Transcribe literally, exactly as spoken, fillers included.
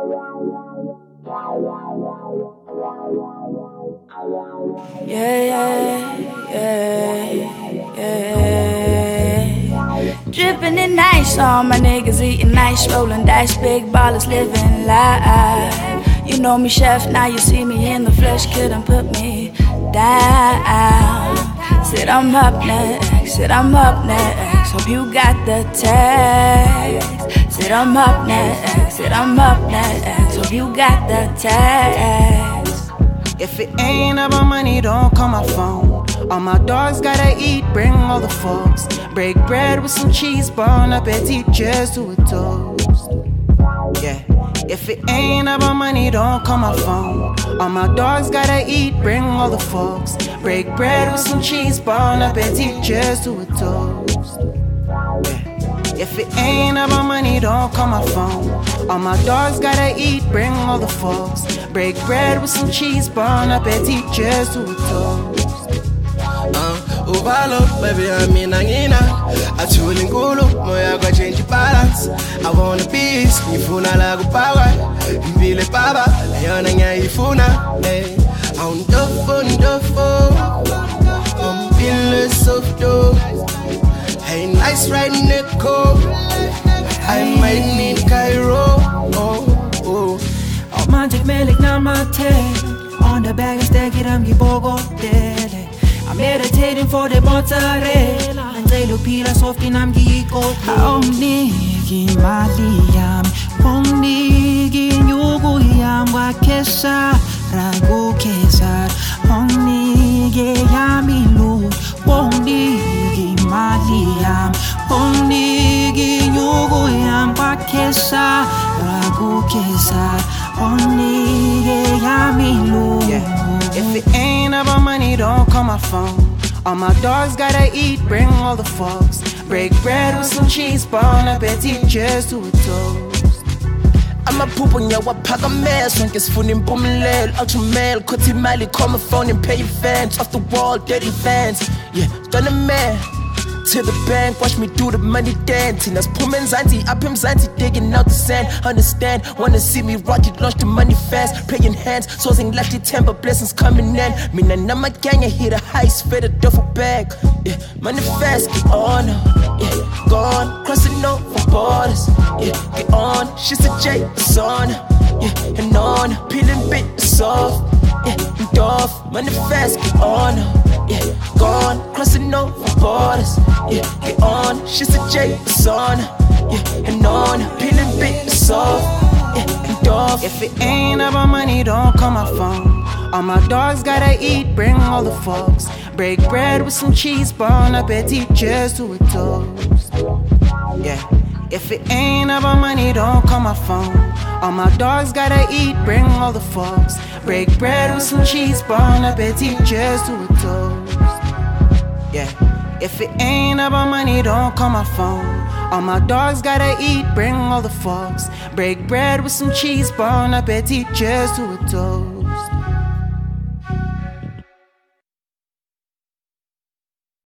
Yeah, yeah, yeah, yeah. Dripping in ice, all my niggas eating ice, rolling dice, big ballers living life. You know me, chef, now you see me in the flesh, couldn't put me down. Said I'm up next, said I'm up next, hope you got the text. Said I'm up next, said I'm up next, hope you got the text. If it ain't about money, don't call my phone. All my dogs gotta eat, bring all the folks. Break bread with some cheese, bon appetit, just to a toast. Yeah. If it ain't about money, don't call my phone. All my dogs gotta eat, bring all the folks. Break bread with some cheese, bon appetit, just to a toast. Yeah. If it ain't about money, don't call my phone. All my dogs gotta eat, bring all the folks. Break bread with some cheese, bon appetit, just to a toast. Uh, Ubalo, baby, I'm in Angina. I tune in Gulu, Moya go change the balance. I wanna be, you funa lagu power. Vile baba, Yana Yifuna. Hey, I'm duffo, duffo. I'm feeling so dope. Hey, nice riding the coat. I might need Cairo. Oh, oh. Oh, magic melik na mate. On the bag and stack it, I'm gibogo dele. I'm meditating for the mozzarella. And they look pila soft in I'm giko. Onigi maliyam. Onigi nyugu yam wakesa. Ragu kesar. Onigi yamilu. Onigi maliyam. Onigi nyugu yam wakesa. Ragu kesar. Onigi yamilu. If it ain't about money, don't call my phone. All my dogs gotta eat, bring all the folks. Break bread with some cheese, bon appetit, just to a toast. I'ma poop on your wapaka mess when it's full in boomlel. Ultra mail, cut mali, call my phone and pay your fans. Off the wall, dirty fans. Yeah, done a man. To the bank, watch me do the money dancing. That's poor man's auntie, up him auntie, digging out the sand. Understand, wanna see me rock it, launch the money fast. Praying hands, sourcing lucky temper, blessings coming in. Me and my gang, I hit a high, spit a duffel bag. Yeah, money fast, get on. Yeah, gone, crossing over borders. Yeah, get on, she's a J, it's on. Yeah, and on, peeling bit soft. Yeah, and off, money fast, get on. Yeah, gone, crossing over borders. Yeah, get on, she's a J, it's on. Yeah, and on, peeling bit soft. Yeah, and off. If it ain't about money, don't call my phone. All my dogs gotta eat, bring all the folks. Break bread with some cheese, bon appetit, just to a toast. Yeah. If it ain't about money, don't call my phone. All my dogs gotta eat, bring all the folks. Break bread with some cheese, bon appetit, just to a toast. Yeah. If it ain't about money, don't call my phone. All my dogs gotta eat, bring all the folks. Break bread with some cheese, bon appetit, just to a toast.